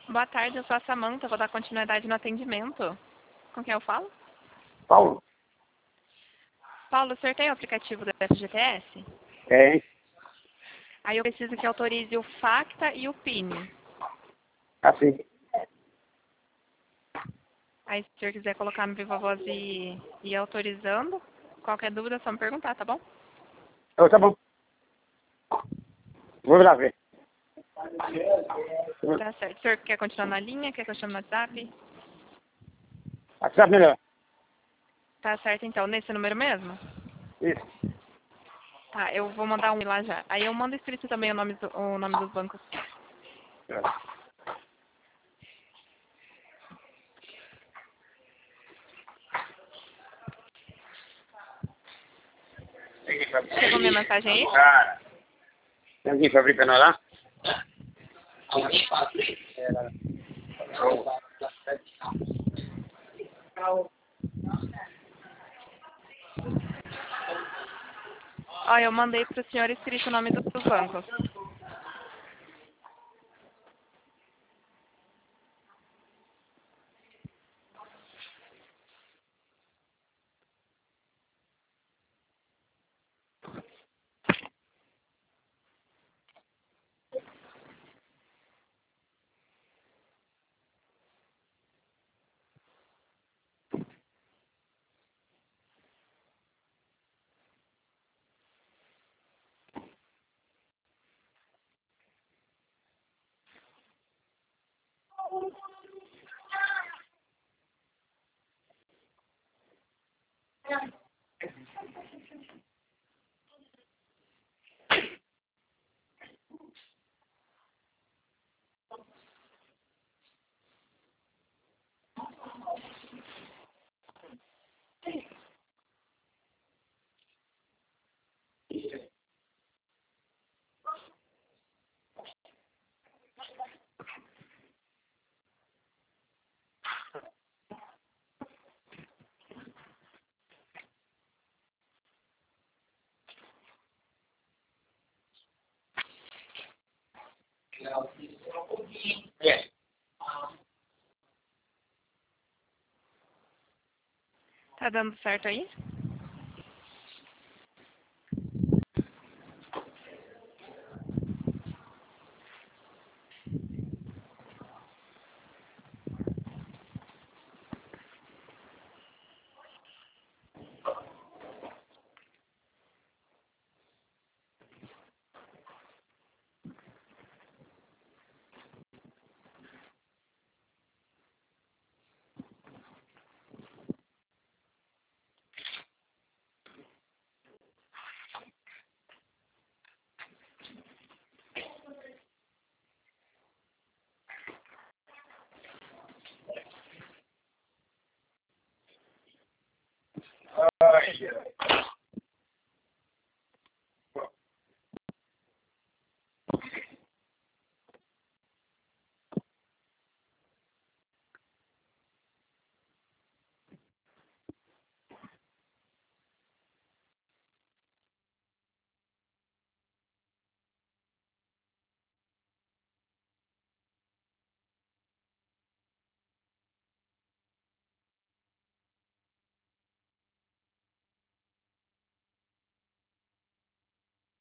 Boa tarde, eu sou a Samanta, vou dar continuidade no atendimento. Com quem eu falo? Paulo? Paulo, o senhor tem o aplicativo do FGTS? Tem. Aí eu preciso que autorize o FACTA e o PIN. Assim. Aí se o senhor quiser colocar no Viva Voz e ir autorizando, qualquer dúvida é só me perguntar, tá bom? Tá bom. Vou lá ver. Tá certo. O senhor quer continuar na linha? Quer continuar no WhatsApp? WhatsApp melhor. Tá certo, então. Nesse número mesmo? Isso. Tá, eu vou mandar um lá já. Aí eu mando escrito também o nome dos bancos. Chegou minha mensagem aí? Tem alguém fabricando lá? Ó, eu mandei pro senhor escrito o nome dos bancos. Tá dando certo aí?